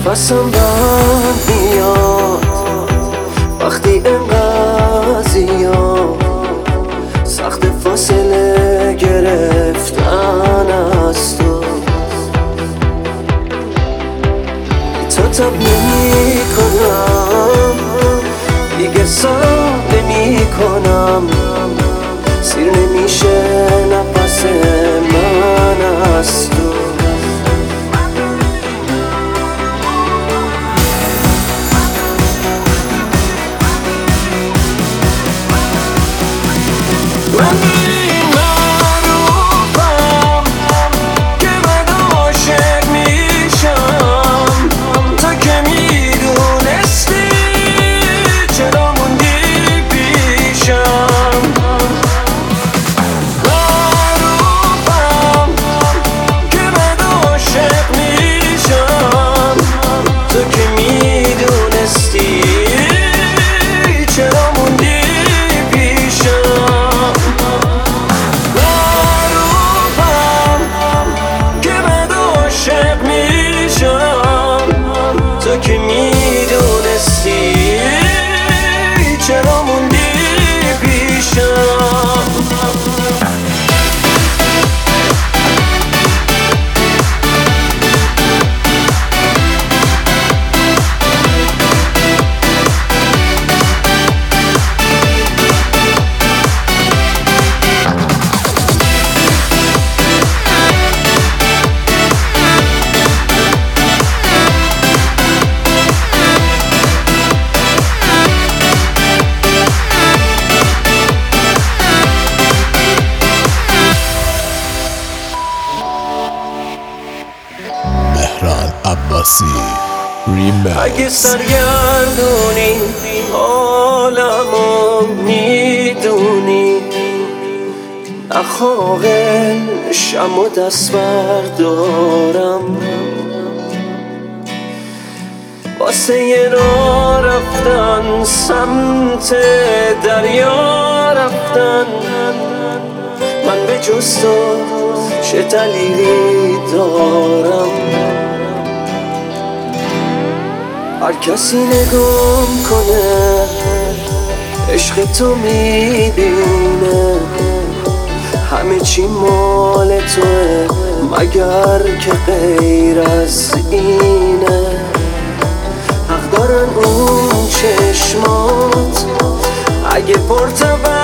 نفسم بند میاد وقتی انقدر زیاد سخت فاصله گرفتن از تو تب نمی کنم دیگه ساب نمی کنم سیر نمیشه نفس من از تو که میدونستی چرا موندی پیشم عباسی ریمکس. اگه سرگردونی حالمو میدونی نخواهشم و دست بردارم واسه یه راه رفتن سمت دریا رفتن من به جز تو چه دلیلی دارم هر کسی نگاه کنه عشق تو میبینه همه چی مال توه مگر که غیر از اینه حق دارن اون چشمات اگه پرتبه